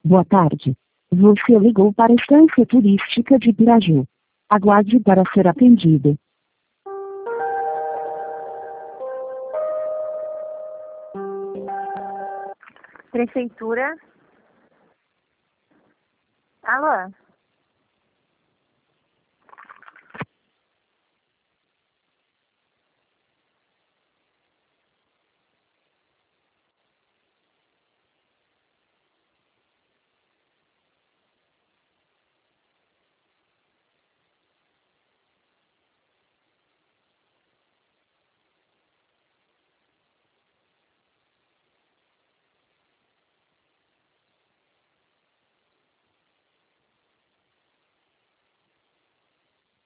Boa tarde. Você ligou para a Estância Turística de Piraju. Aguarde para ser atendido. Prefeitura. Alô?